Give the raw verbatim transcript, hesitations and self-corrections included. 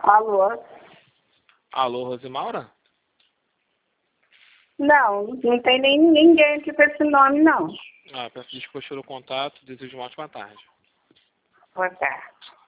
Alô? Alô, Rosimaura? Não, não tem nem ninguém aqui com esse nome, não. Ah, peço desculpas pelo contato, desejo uma ótima tarde. Boa tarde.